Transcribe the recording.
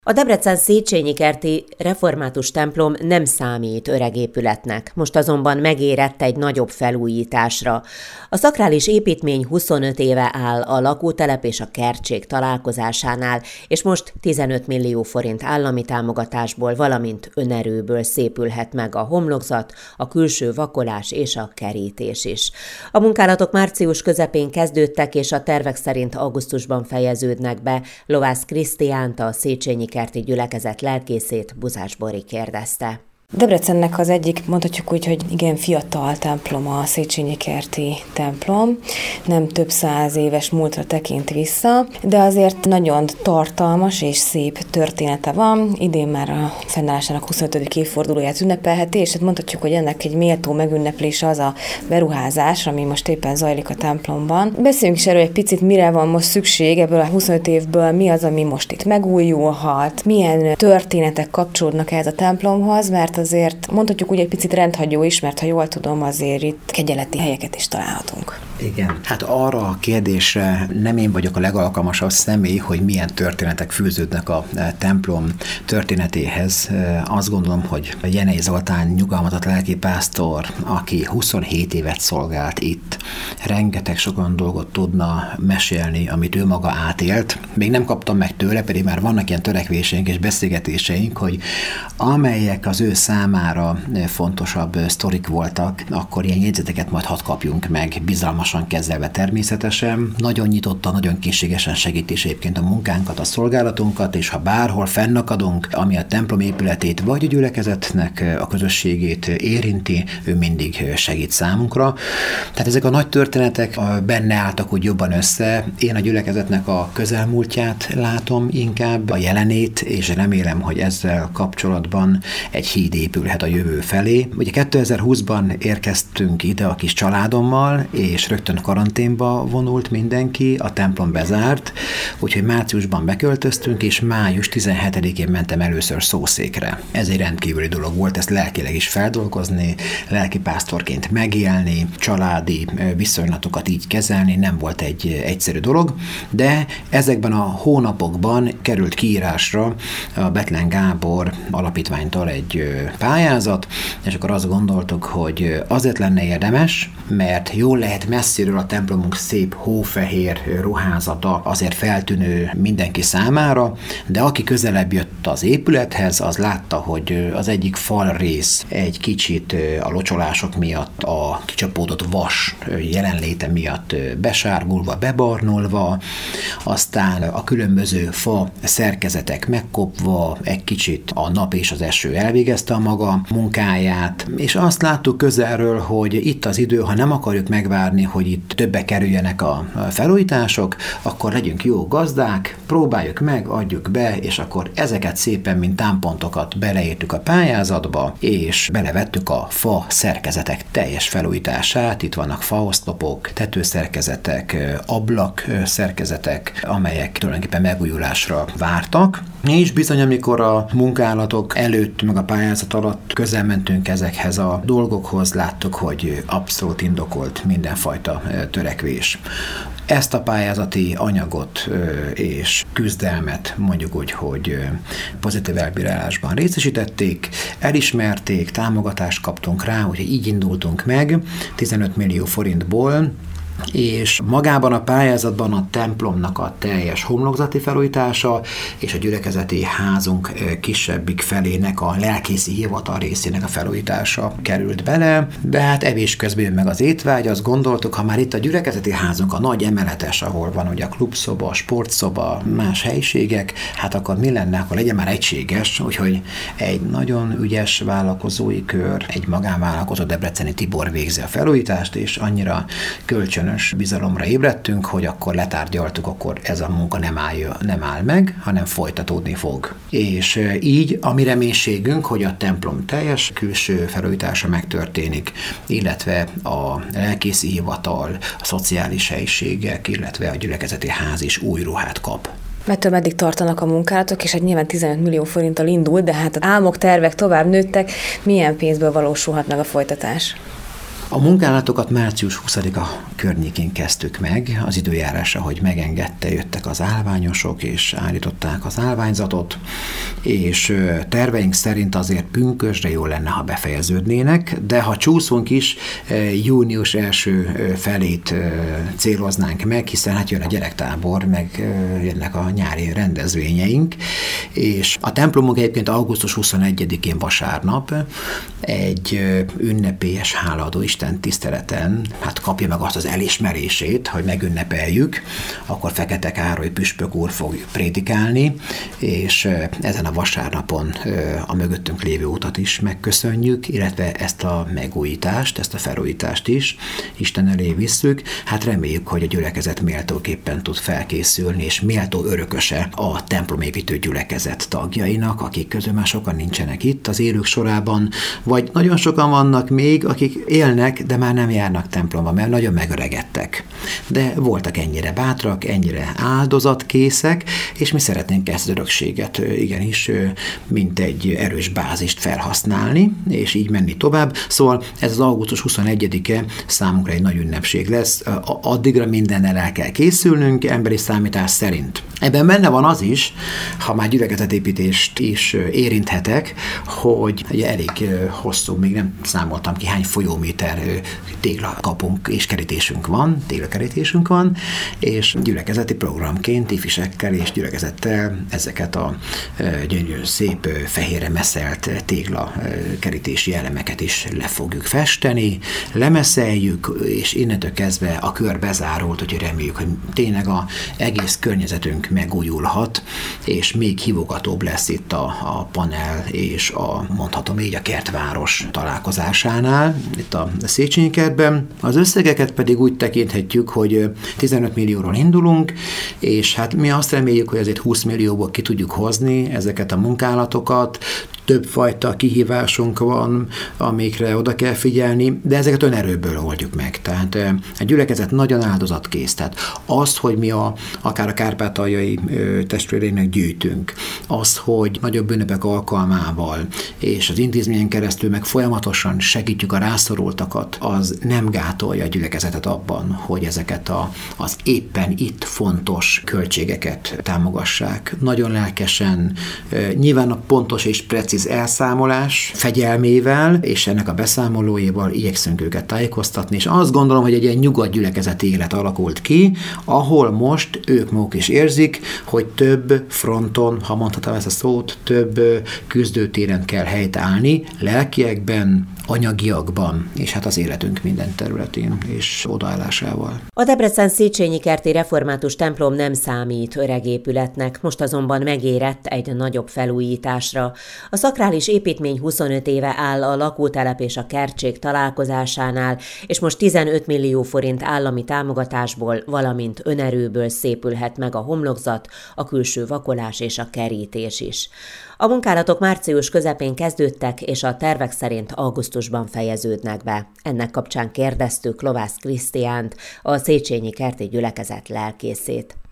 A Debrecen Széchenyi-kerti református templom nem számít öreg épületnek, most azonban megérett egy nagyobb felújításra. A szakrális építmény 25 éve áll a lakótelep és a kertség találkozásánál, és most 15 millió forint állami támogatásból, valamint önerőből szépülhet meg a homlokzat, a külső vakolás és a kerítés is. A munkálatok március közepén kezdődtek, és a tervek szerint augusztusban fejeződnek be. Lovász Krisztiánt, a Széchenyi-kerti gyülekezet lelkészét Buzás Bori kérdezte. Debrecennek az egyik, mondhatjuk úgy, hogy igen fiatal templom a Széchenyi-kerti templom, nem több 100 éves múltra tekint vissza, de azért nagyon tartalmas és szép története van. Idén már a fennállásának 25. évfordulóját ünnepelheti, és hát mondhatjuk, hogy ennek egy méltó megünneplése az a beruházás, ami most éppen zajlik a templomban. Beszéljünk is erről egy picit, mire van most szükség ebből a 25 évből, mi az, ami most itt megújulhat, milyen történetek kapcsolódnak ehhez a templomhoz, mert azért mondhatjuk úgy egy picit rendhagyó is, mert ha jól tudom, azért itt kegyeleti helyeket is találhatunk. Igen, hát arra a kérdésre nem én vagyok a legalkalmasabb személy, hogy milyen történetek fűződnek a templom történetéhez. Azt gondolom, hogy Jenei Zoltán nyugalmazott lelkipásztor, aki 27 évet szolgált itt, rengeteg sokan dolgot tudna mesélni, amit ő maga átélt. Még nem kaptam meg tőle, pedig már vannak ilyen törekvéseink és beszélgetéseink, hogy amelyek az ő számára fontosabb sztorik voltak, akkor ilyen jegyzeteket majd hadd kapjunk meg, bizalmasan kezelve természetesen. Nagyon nyitottan, nagyon készségesen segíti egyébként a munkánkat, a szolgálatunkat, és ha bárhol fennakadunk, ami a templom épületét vagy a gyülekezetnek a közösségét érinti, ő mindig segít számunkra. Tehát ezek a nagy történetek benne álltak úgy jobban össze. Én a gyülekezetnek a közelmúltját látom inkább, a jelenét, és remélem, hogy ezzel kapcsolatban egy híd épülhet a jövő felé. Ugye 2020-ban érkeztünk ide a kis családommal, és rögtön karanténba vonult mindenki, a templom bezárt, úgyhogy márciusban beköltöztünk, és május 17-én mentem először szószékre. Ez egy rendkívüli dolog volt, ezt lelkileg is feldolgozni, lelkipásztorként megélni, családi viszonylatokat így kezelni, nem volt egy egyszerű dolog, de ezekben a hónapokban került kiírásra a Bethlen Gábor alapítványtól egy pályázat, és akkor azt gondoltuk, hogy azért lenne érdemes, mert jól lehet messziről a templomunk szép hófehér ruházata azért feltűnő mindenki számára, de aki közelebb jött az épülethez, az látta, hogy az egyik falrész egy kicsit a locsolások miatt, a kicsapódott vas jelenléte miatt besárgulva, bebarnulva, aztán a különböző fa szerkezetek megkopva, egy kicsit a nap és az eső elvégezte a maga munkáját, és azt láttuk közelről, hogy itt az idő, ha nem akarjuk megvárni, hogy itt többe kerüljenek a felújítások, akkor legyünk jó gazdák, próbáljuk meg, adjuk be, és akkor ezeket szépen, mint támpontokat beleértük a pályázatba, és belevettük a fa szerkezetek teljes felújítását. Itt vannak faoszlopok, tetőszerkezetek, ablak szerkezetek, amelyek tulajdonképpen megújulásra vártak. És bizony, amikor a munkálatok előtt, meg a pályázat alatt közel mentünk ezekhez a dolgokhoz, láttuk, hogy abszolút indokolt mindenfajta törekvés. Ezt a pályázati anyagot és küzdelmet mondjuk úgy, hogy pozitív elbírálásban részesítették, elismerték, támogatást kaptunk rá, úgyhogy így indultunk meg 15 millió forintból, és magában a pályázatban a templomnak a teljes homlokzati felújítása és a gyülekezeti házunk kisebbik felének a lelkészi hivatal részének a felújítása került bele, de hát evés közben jön meg az étvágy, azt gondoltuk, ha már itt a gyülekezeti házunk a nagy emeletes, ahol van ugye a klubszoba, a sportszoba, más helyiségek, hát akkor mi lenne, akkor legyen már egységes, úgyhogy egy nagyon ügyes vállalkozói kör, egy magánvállalkozó Debreceni Tibor végzi a felújítást, és annyira kölcsönös bizalomra ébredtünk, hogy akkor letárgyaltuk, akkor ez a munka nem áll meg, hanem folytatódni fog. És így a mi reménységünk, hogy a templom teljes külső felújítása megtörténik, illetve a lelkészi hivatal, a szociális helyiségek, illetve a gyülekezeti ház is új ruhát kap. Mettől meddig tartanak a munkálatok, és hát nyilván 15 millió forinttal indul, de hát az álmok, tervek tovább nőttek. Milyen pénzből valósulhat meg a folytatás? A munkálatokat március 20-a környékén kezdtük meg, az időjárás, ahogy megengedte, jöttek az állványosok, és állították az állványzatot, és terveink szerint azért pünkösdre jó lenne, ha befejeződnének, de ha csúszunk is, június első felét céloznánk meg, hiszen hát jön a gyerektábor, meg jönnek a nyári rendezvényeink, és a templomunk egyébként augusztus 21-én vasárnap egy ünnepélyes hálaadó Isten tiszteleten, hát kapja meg azt az elismerését, hogy megünnepeljük, akkor Fekete Károly püspök úr fog prédikálni, és ezen a vasárnapon a mögöttünk lévő utat is megköszönjük, illetve ezt a megújítást, ezt a felújítást is Isten elé visszük. Hát reméljük, hogy a gyülekezet méltóképpen tud felkészülni, és méltó örököse a templomépítő gyülekezet tagjainak, akik közül már sokan nincsenek itt az élők sorában, vagy nagyon sokan vannak még, akik élnek, de már nem járnak templomba, mert nagyon megöregedtek. De voltak ennyire bátrak, ennyire áldozatkészek, és mi szeretnénk ezt az örökséget igenis, mint egy erős bázist felhasználni, és így menni tovább. Szóval ez az augusztus 21-e számunkra egy nagy ünnepség lesz. Addigra mindennel el kell készülnünk, emberi számítás szerint. Ebben benne van az is, ha már gyülekezetépítést is érinthetek, hogy ugye elég hosszú, még nem számoltam ki, hány folyóméter téglakapunk és kerítésünk van, téglakerítésünk van, és gyülekezeti programként, ifisekkel és gyülekezettel ezeket a gyönyörű, szép, fehérre meszelt téglakerítési elemeket is le fogjuk festeni, lemeszeljük, és innentől kezdve a kör bezárult, úgyhogy reméljük, hogy tényleg az egész környezetünk megújulhat, és még hívogatóbb lesz itt a panel és mondhatom így, a kertváros találkozásánál, itt a Széchenyi kertben. Az összegeket pedig úgy tekinthetjük, hogy 15 millióról indulunk, és hát mi azt reméljük, hogy azért 20 millióból ki tudjuk hozni ezeket a munkálatokat, többfajta kihívásunk van, amikre oda kell figyelni, de ezeket önerőből oldjuk meg. Tehát a gyülekezet nagyon áldozatkész. Tehát az, hogy mi akár a kárpátaljai testvéreinek gyűjtünk, az, hogy nagyobb ünnepek alkalmával, és az intézményen keresztül meg folyamatosan segítjük a rászorultakat, az nem gátolja a gyülekezetet abban, hogy ezeket az éppen itt fontos költségeket támogassák. Nagyon lelkesen, nyilván a pontos és precíz elszámolás fegyelmével, és ennek a beszámolóival igyekszünk őket tájékoztatni, és azt gondolom, hogy egy ilyen nyugodt gyülekezeti élet alakult ki, ahol most ők maguk is érzik, hogy több fronton, ha mondhatom ezt a szót, több küzdőtéren kell helyt állni, lelkiekben, anyagiakban, és hát az életünk minden területén és odaállásával. A Debrecen Széchenyi kerti református templom nem számít öreg épületnek, most azonban megérett egy nagyobb felújításra. A szakrális építmény 25 éve áll a lakótelep és a kertség találkozásánál, és most 15 millió forint állami támogatásból, valamint önerőből szépülhet meg a homlokzat, a külső vakolás és a kerítés is. A munkálatok március közepén kezdődtek, és a tervek szerint augusztusban fejeződnek be. Ennek kapcsán kérdeztük Lovász Krisztiánt, a Széchenyi kerti gyülekezet lelkészét.